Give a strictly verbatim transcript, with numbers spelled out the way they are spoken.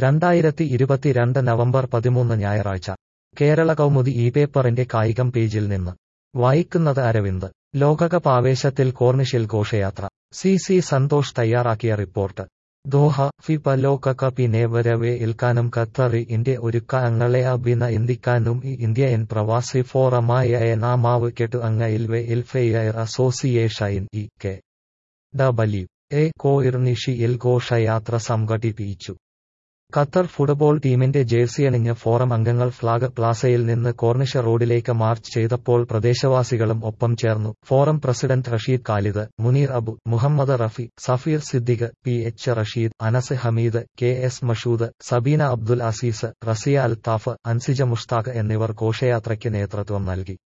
രണ്ടായിരത്തി ഇരുപത്തിരണ്ട് നവംബർ പതിമൂന്ന് ഞായറാഴ്ച കേരള കൗമുദി ഈ പേപ്പറിന്റെ കായികം പേജിൽ നിന്ന് വായിക്കുന്നത് അരവിന്ദ്. ലോകകപ്പ് ആവേശത്തിൽ കോർണിഷിൽ ഘോഷയാത്ര. സി സി സന്തോഷ് തയ്യാറാക്കിയ റിപ്പോർട്ട്. ദോഹ. ഫിഫ ലോകകപ്പിനെ വരവേൽക്കാനും ഖത്തറിൽ ഇന്ത്യ ഒരുക്കങ്ങളെ അഭിനന്ദിക്കാനും ഇന്ത്യൻ പ്രവാസി ഫോറമായ നാമാവ് കെട്ടു അംഗ welfare association E K W A കോർണിഷിൽ ഘോഷയാത്ര സംഘടിപ്പിച്ചു. ഖത്തർ ഫുട്ബോൾ ടീമിന്റെ ജേഴ്സിയണിഞ്ഞ് ഫോറം അംഗങ്ങൾ ഫ്ളാഗ് പ്ലാസയിൽ നിന്ന് കോർണിഷ് റോഡിലേക്ക് മാർച്ച് ചെയ്തപ്പോൾ പ്രദേശവാസികളും ഒപ്പം ചേർന്നു. Forum president Rasheed Khalid, Muneer Abu, Muhammad Rafi, Safeer Siddique, P H Rasheed, Anas Hameed, K S Mashood, Sabeena Abdul Azeez, Rasiya Althaf, Ansija Mushtaq എന്നിവർ ഘോഷയാത്രയ്ക്ക് നേതൃത്വം നൽകി.